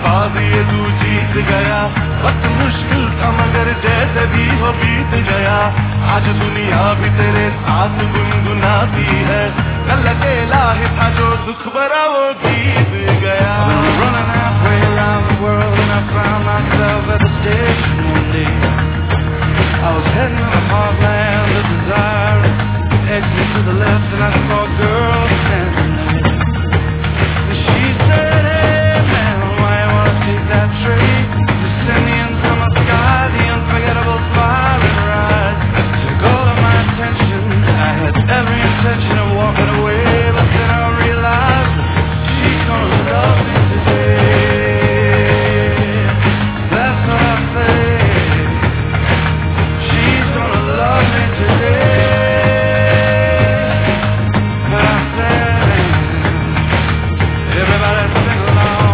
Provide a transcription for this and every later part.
बाजी ये तू जीत गया, वक्त मुश्किल था मगर जैसे भी हो बीत गया। आज दुनिया भी तेरे साथ गुनगुनाती है, कल अकेला ही था जो दुख भरा वो बीत गया। Running halfway around the world and I found myself at the station one day. I was heading to the heartland of desire, exit to the left and I saw a girl standing there. And she said, hey man, why you wanna take that train? Descending from the sky, the unforgettable smile in her eyes took all of my attention. I had every intention of walking away, but then I realized she's gonna love me today. That's what I say. She's gonna love me today. But I said, everybody sing along.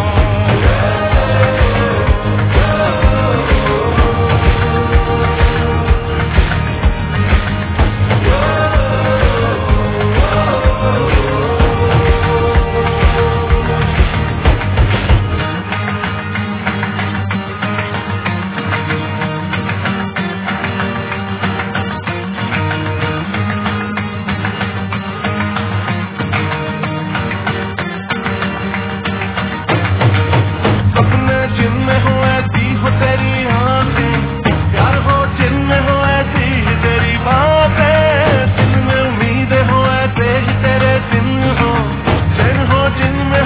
सपने जिनमें हो ऐसी हो तेरी आंखें, प्यार हो जिनमें हो ऐसी ही तेरी बातें, दिल में उम्मीदें हो ऐसे ही तेरे दिन हो, चैन हो जिनमें